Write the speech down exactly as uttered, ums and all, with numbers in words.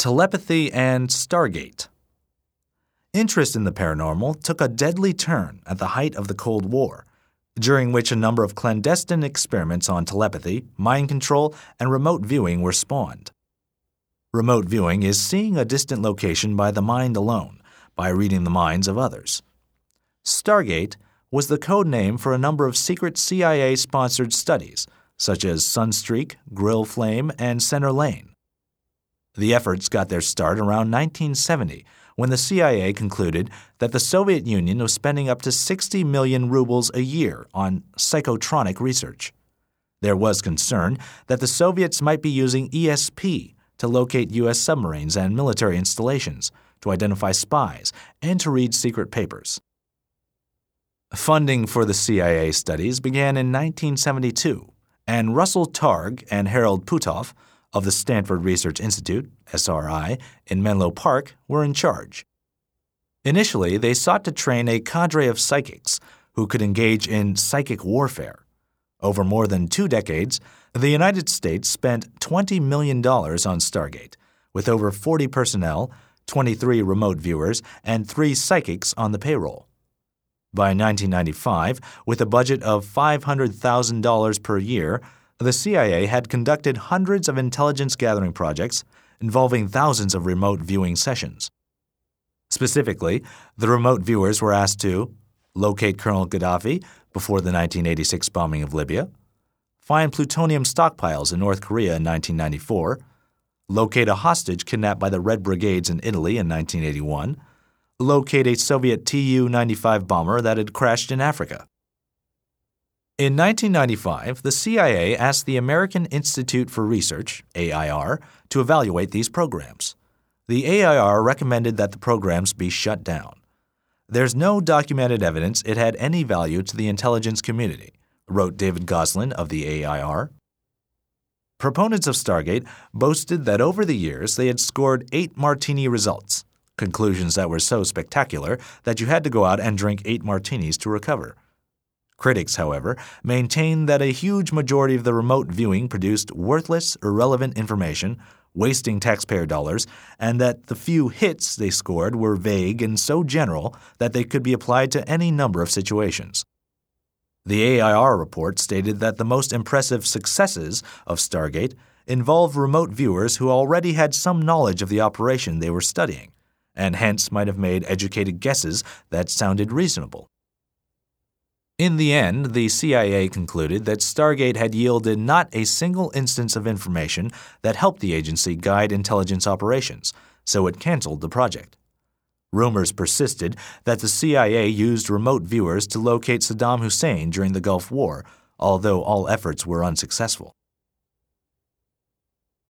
Telepathy and Stargate. Interest in the paranormal took a deadly turn at the height of the Cold War, during which a number of clandestine experiments on telepathy, mind control, and remote viewing were spawned. Remote viewing is seeing a distant location by the mind alone, by reading the minds of others. Stargate was the code name for a number of secret C I A-sponsored studies, such as Sunstreak, Grill Flame, and Center Lane. The efforts got their start around nineteen seventy, when the C I A concluded that the Soviet Union was spending up to sixty million rubles a year on psychotronic research. There was concern that the Soviets might be using E S P to locate U S submarines and military installations, to identify spies, and to read secret papers. Funding for the C I A studies began in nineteen seventy-two, and Russell Targ and Harold Puthoff of the Stanford Research Institute, S R I, in Menlo Park were in charge. Initially, they sought to train a cadre of psychics who could engage in psychic warfare. Over more than two decades, the United States spent twenty million dollars on Stargate, with over forty personnel, twenty-three remote viewers, and three psychics on the payroll. By nineteen ninety-five, with a budget of five hundred thousand dollars per year, the C I A had conducted hundreds of intelligence gathering projects involving thousands of remote viewing sessions. Specifically, the remote viewers were asked to locate Colonel Gaddafi before the nineteen eighty-six bombing of Libya, find plutonium stockpiles in North Korea in nineteen ninety-four, locate a hostage kidnapped by the Red Brigades in Italy in nineteen eighty-one, locate a Soviet Tu ninety-five bomber that had crashed in Africa. In nineteen ninety-five, the C I A asked the American Institute for Research, A I R, to evaluate these programs. The A I R recommended that the programs be shut down. There's no documented evidence it had any value to the intelligence community, wrote David Goslin of the A I R. Proponents of Stargate boasted that over the years they had scored eight martini results, conclusions that were so spectacular that you had to go out and drink eight martinis to recover. Critics, however, maintained that a huge majority of the remote viewing produced worthless, irrelevant information, wasting taxpayer dollars, and that the few hits they scored were vague and so general that they could be applied to any number of situations. The A I R report stated that the most impressive successes of Stargate involved remote viewers who already had some knowledge of the operation they were studying, and hence might have made educated guesses that sounded reasonable. In the end, the C I A concluded that Stargate had yielded not a single instance of information that helped the agency guide intelligence operations, so it canceled the project. Rumors persisted that the C I A used remote viewers to locate Saddam Hussein during the Gulf War, although all efforts were unsuccessful.